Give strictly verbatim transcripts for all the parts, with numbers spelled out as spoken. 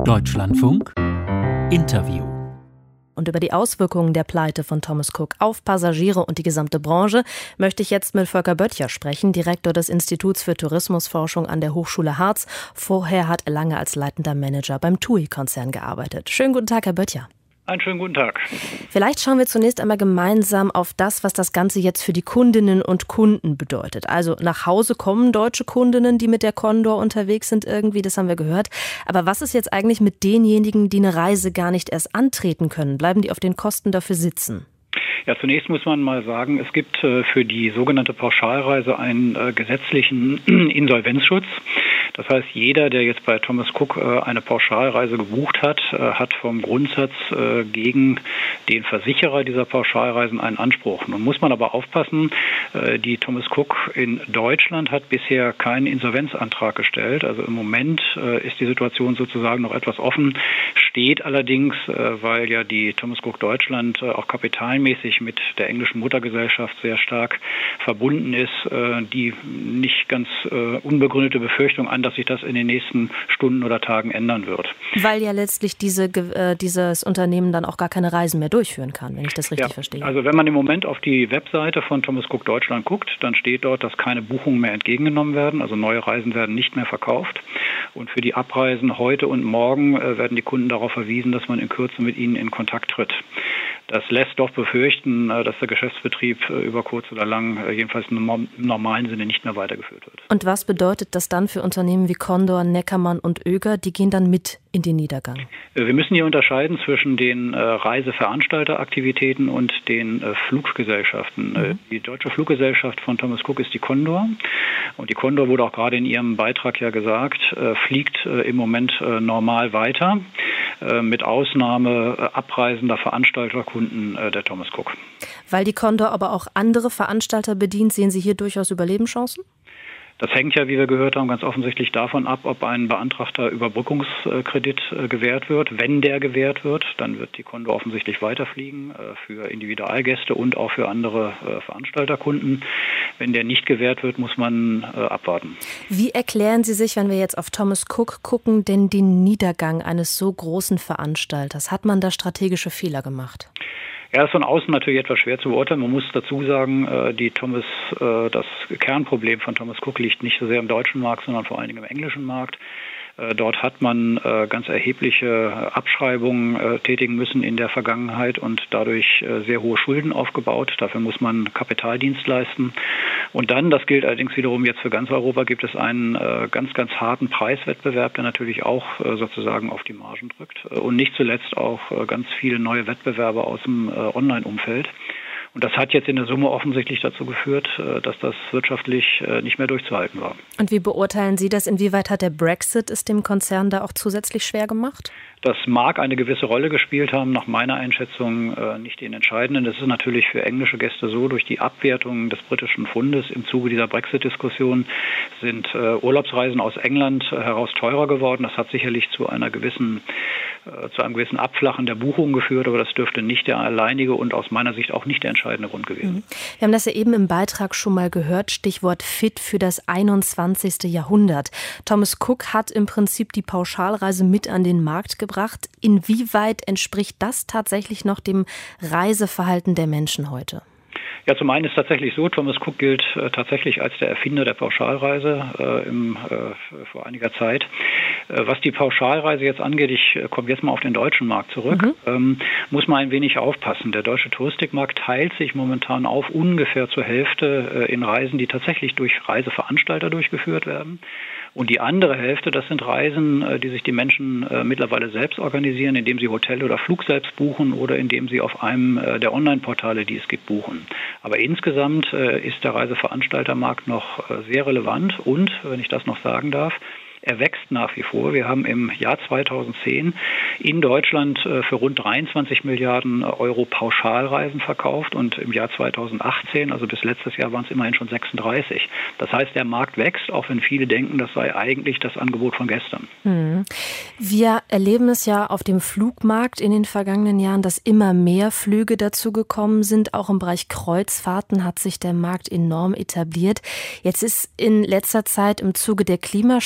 Deutschlandfunk Interview. Und über die Auswirkungen der Pleite von Thomas Cook auf Passagiere und die gesamte Branche möchte ich jetzt mit Volker Böttcher sprechen, Direktor des Instituts für Tourismusforschung an der Hochschule Harz. Vorher hat er lange als leitender Manager beim T U I-Konzern gearbeitet. Schönen guten Tag, Herr Böttcher. Einen schönen guten Tag. Vielleicht schauen wir zunächst einmal gemeinsam auf das, was das Ganze jetzt für die Kundinnen und Kunden bedeutet. Also nach Hause kommen deutsche Kundinnen, die mit der Condor unterwegs sind irgendwie, das haben wir gehört. Aber was ist jetzt eigentlich mit denjenigen, die eine Reise gar nicht erst antreten können? Bleiben die auf den Kosten dafür sitzen? Ja, zunächst muss man mal sagen, es gibt äh, für die sogenannte Pauschalreise einen äh, gesetzlichen Insolvenzschutz. Das heißt, jeder, der jetzt bei Thomas Cook äh, eine Pauschalreise gebucht hat, äh, hat vom Grundsatz äh, gegen den Versicherer dieser Pauschalreisen einen Anspruch. Nun muss man aber aufpassen, äh, die Thomas Cook in Deutschland hat bisher keinen Insolvenzantrag gestellt. Also im Moment äh, ist die Situation sozusagen noch etwas offen, steht allerdings, äh, weil ja die Thomas Cook Deutschland äh, auch kapitalmäßig mit der englischen Muttergesellschaft sehr stark verbunden ist, äh, die nicht ganz äh, unbegründete Befürchtung an, dass sich das in den nächsten Stunden oder Tagen ändern wird. Weil ja letztlich diese, äh, dieses Unternehmen dann auch gar keine Reisen mehr durchführen kann, wenn ich das richtig ja, verstehe. Also wenn man im Moment auf die Webseite von Thomas Cook Deutschland guckt, dann steht dort, dass keine Buchungen mehr entgegengenommen werden, also neue Reisen werden nicht mehr verkauft. Und für die Abreisen heute und morgen äh, werden die Kunden darauf verwiesen, dass man in Kürze mit ihnen in Kontakt tritt. Das lässt doch befürchten, dass der Geschäftsbetrieb über kurz oder lang, jedenfalls im normalen Sinne, nicht mehr weitergeführt wird. Und was bedeutet das dann für Unternehmen wie Condor, Neckermann und Oeger? Die gehen dann mit in den Niedergang. Wir müssen hier unterscheiden zwischen den Reiseveranstalteraktivitäten und den Fluggesellschaften. Mhm. Die deutsche Fluggesellschaft von Thomas Cook ist die Condor. Und die Condor, wurde auch gerade in ihrem Beitrag ja gesagt, fliegt im Moment normal weiter, mit Ausnahme abreisender Veranstalterkunden der Thomas Cook. Weil die Condor aber auch andere Veranstalter bedient, sehen Sie hier durchaus Überlebenschancen? Das hängt ja, wie wir gehört haben, ganz offensichtlich davon ab, ob ein beantragter Überbrückungskredit gewährt wird. Wenn der gewährt wird, dann wird die Condor offensichtlich weiterfliegen für Individualgäste und auch für andere Veranstalterkunden. Wenn der nicht gewährt wird, muss man abwarten. Wie erklären Sie sich, wenn wir jetzt auf Thomas Cook gucken, denn den Niedergang eines so großen Veranstalters? Hat man da strategische Fehler gemacht? Ja, ist von außen natürlich etwas schwer zu beurteilen. Man muss dazu sagen, die Thomas, das Kernproblem von Thomas Cook liegt nicht so sehr im deutschen Markt, sondern vor allen Dingen im englischen Markt. Dort hat man ganz erhebliche Abschreibungen tätigen müssen in der Vergangenheit und dadurch sehr hohe Schulden aufgebaut. Dafür muss man Kapitaldienst leisten. Und dann, das gilt allerdings wiederum jetzt für ganz Europa, gibt es einen ganz, ganz harten Preiswettbewerb, der natürlich auch sozusagen auf die Margen drückt. Und nicht zuletzt auch ganz viele neue Wettbewerber aus dem Online-Umfeld. Und das hat jetzt in der Summe offensichtlich dazu geführt, dass das wirtschaftlich nicht mehr durchzuhalten war. Und wie beurteilen Sie das? Inwieweit hat der Brexit es dem Konzern da auch zusätzlich schwer gemacht? Das mag eine gewisse Rolle gespielt haben, nach meiner Einschätzung äh, nicht den entscheidenden. Das ist natürlich für englische Gäste so, durch die Abwertung des britischen Pfundes im Zuge dieser Brexit-Diskussion sind äh, Urlaubsreisen aus England äh, heraus teurer geworden. Das hat sicherlich zu einer gewissen, äh, zu einem gewissen Abflachen der Buchungen geführt, aber das dürfte nicht der alleinige und aus meiner Sicht auch nicht der entscheidende Grund gewesen. Wir haben das ja eben im Beitrag schon mal gehört, Stichwort fit für das einundzwanzigste Jahrhundert. Thomas Cook hat im Prinzip die Pauschalreise mit an den Markt gebracht. Inwieweit entspricht das tatsächlich noch dem Reiseverhalten der Menschen heute? Ja, zum einen ist tatsächlich so, Thomas Cook gilt äh, tatsächlich als der Erfinder der Pauschalreise äh, im, äh, vor einiger Zeit. Äh, was die Pauschalreise jetzt angeht, ich äh, komme jetzt mal auf den deutschen Markt zurück, mhm. ähm, muss man ein wenig aufpassen. Der deutsche Touristikmarkt teilt sich momentan auf ungefähr zur Hälfte äh, in Reisen, die tatsächlich durch Reiseveranstalter durchgeführt werden. Und die andere Hälfte, das sind Reisen, die sich die Menschen äh, mittlerweile selbst organisieren, indem sie Hotel oder Flug selbst buchen oder indem sie auf einem äh, der Online-Portale, die es gibt, buchen. Aber insgesamt äh, ist der Reiseveranstaltermarkt noch äh, sehr relevant und, wenn ich das noch sagen darf, er wächst nach wie vor. Wir haben im Jahr zweitausendzehn in Deutschland für rund dreiundzwanzig Milliarden Euro Pauschalreisen verkauft und im Jahr zweitausendachtzehn, also bis letztes Jahr, waren es immerhin schon sechsunddreißig. Das heißt, der Markt wächst, auch wenn viele denken, das sei eigentlich das Angebot von gestern. Hm. Wir erleben es ja auf dem Flugmarkt in den vergangenen Jahren, dass immer mehr Flüge dazugekommen sind. Auch im Bereich Kreuzfahrten hat sich der Markt enorm etabliert. Jetzt ist in letzter Zeit im Zuge der Klimasschutzdiskussion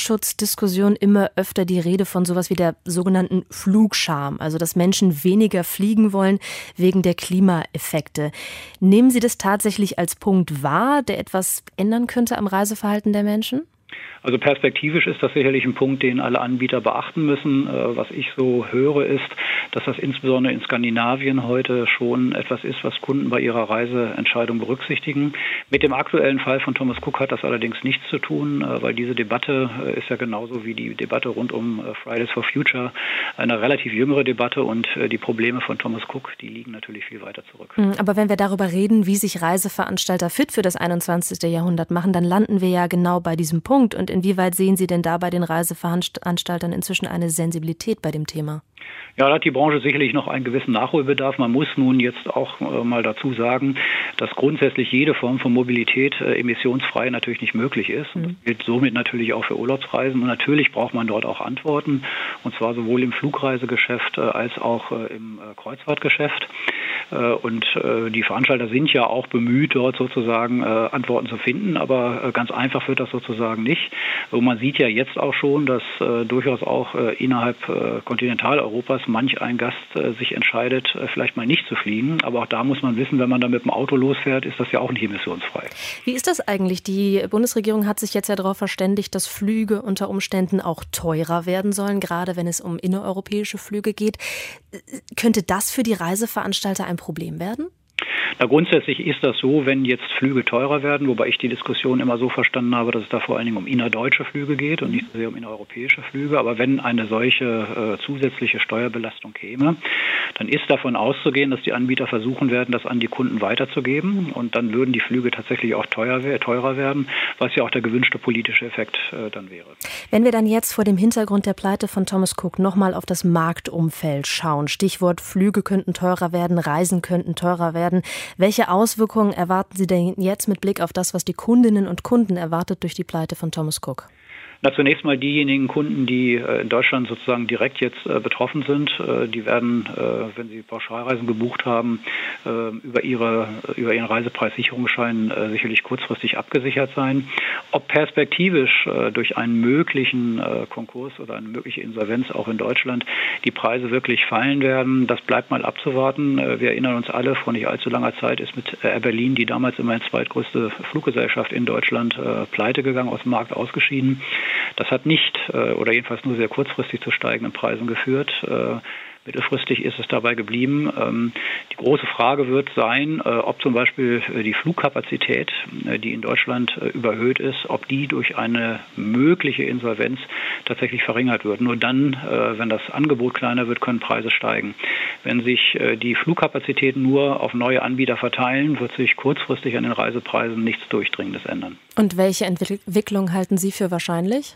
Diskussion immer öfter die Rede von sowas wie der sogenannten Flugscham, also dass Menschen weniger fliegen wollen wegen der Klimaeffekte. Nehmen Sie das tatsächlich als Punkt wahr, der etwas ändern könnte am Reiseverhalten der Menschen? Also perspektivisch ist das sicherlich ein Punkt, den alle Anbieter beachten müssen. Was ich so höre, ist, dass das insbesondere in Skandinavien heute schon etwas ist, was Kunden bei ihrer Reiseentscheidung berücksichtigen. Mit dem aktuellen Fall von Thomas Cook hat das allerdings nichts zu tun, weil diese Debatte ist ja genauso wie die Debatte rund um Fridays for Future eine relativ jüngere Debatte und die Probleme von Thomas Cook, die liegen natürlich viel weiter zurück. Aber wenn wir darüber reden, wie sich Reiseveranstalter fit für das einundzwanzigste Jahrhundert machen, dann landen wir ja genau bei diesem Punkt. Und inwieweit sehen Sie denn da bei den Reiseveranstaltern inzwischen eine Sensibilität bei dem Thema? Ja, da hat die Branche sicherlich noch einen gewissen Nachholbedarf. Man muss nun jetzt auch äh, mal dazu sagen, dass grundsätzlich jede Form von Mobilität äh, emissionsfrei natürlich nicht möglich ist. Und das gilt somit natürlich auch für Urlaubsreisen. Und natürlich braucht man dort auch Antworten. Und zwar sowohl im Flugreisegeschäft äh, als auch äh, im äh, Kreuzfahrtgeschäft. Äh, und äh, die Veranstalter sind ja auch bemüht, dort sozusagen äh, Antworten zu finden. Aber äh, ganz einfach wird das sozusagen nicht. Und man sieht ja jetzt auch schon, dass äh, durchaus auch äh, innerhalb äh, Kontinentaleuropas manch ein Gast äh, sich entscheidet, äh, vielleicht mal nicht zu fliegen. Aber auch da muss man wissen, wenn man da mit dem Auto losfährt, ist das ja auch nicht emissionsfrei. Wie ist das eigentlich? Die Bundesregierung hat sich jetzt ja darauf verständigt, dass Flüge unter Umständen auch teurer werden sollen, gerade wenn es um innereuropäische Flüge geht. Könnte das für die Reiseveranstalter ein Problem werden? Na, grundsätzlich ist das so, wenn jetzt Flüge teurer werden, wobei ich die Diskussion immer so verstanden habe, dass es da vor allen Dingen um innerdeutsche Flüge geht und nicht so sehr um innereuropäische Flüge. Aber wenn eine solche äh, zusätzliche Steuerbelastung käme, dann ist davon auszugehen, dass die Anbieter versuchen werden, das an die Kunden weiterzugeben. Und dann würden die Flüge tatsächlich auch teuer, teurer werden, was ja auch der gewünschte politische Effekt äh, dann wäre. Wenn wir dann jetzt vor dem Hintergrund der Pleite von Thomas Cook nochmal auf das Marktumfeld schauen, Stichwort Flüge könnten teurer werden, Reisen könnten teurer werden. Welche Auswirkungen erwarten Sie denn jetzt mit Blick auf das, was die Kundinnen und Kunden erwartet durch die Pleite von Thomas Cook? Na, zunächst mal diejenigen Kunden, die äh, in Deutschland sozusagen direkt jetzt äh, betroffen sind, äh, die werden, äh, wenn sie Pauschalreisen gebucht haben, äh, über ihre über ihren Reisepreissicherungsschein äh, sicherlich kurzfristig abgesichert sein. Ob perspektivisch äh, durch einen möglichen äh, Konkurs oder eine mögliche Insolvenz auch in Deutschland die Preise wirklich fallen werden, das bleibt mal abzuwarten. Äh, wir erinnern uns alle, vor nicht allzu langer Zeit ist mit Air Berlin, die damals immerhin zweitgrößte Fluggesellschaft in Deutschland, äh, pleite gegangen, aus dem Markt ausgeschieden. Das hat nicht äh, oder jedenfalls nur sehr kurzfristig zu steigenden Preisen geführt. Äh, mittelfristig ist es dabei geblieben. Ähm, die große Frage wird sein, äh, ob zum Beispiel äh, die Flugkapazität, äh, die in Deutschland äh, überhöht ist, ob die durch eine mögliche Insolvenz tatsächlich verringert wird. Nur dann, äh, wenn das Angebot kleiner wird, können Preise steigen. Wenn sich äh, die Flugkapazitäten nur auf neue Anbieter verteilen, wird sich kurzfristig an den Reisepreisen nichts Durchdringendes ändern. Und welche Entwicklung halten Sie für wahrscheinlich?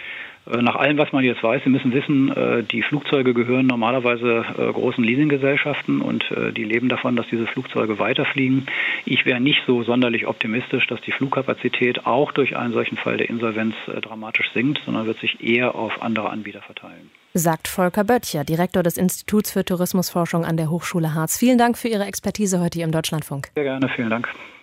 Nach allem, was man jetzt weiß, Sie müssen wissen, die Flugzeuge gehören normalerweise großen Leasinggesellschaften und die leben davon, dass diese Flugzeuge weiterfliegen. Ich wäre nicht so sonderlich optimistisch, dass die Flugkapazität auch durch einen solchen Fall der Insolvenz dramatisch sinkt, sondern wird sich eher auf andere Anbieter verteilen. Sagt Volker Böttcher, Direktor des Instituts für Tourismusforschung an der Hochschule Harz. Vielen Dank für Ihre Expertise heute hier im Deutschlandfunk. Sehr gerne, vielen Dank.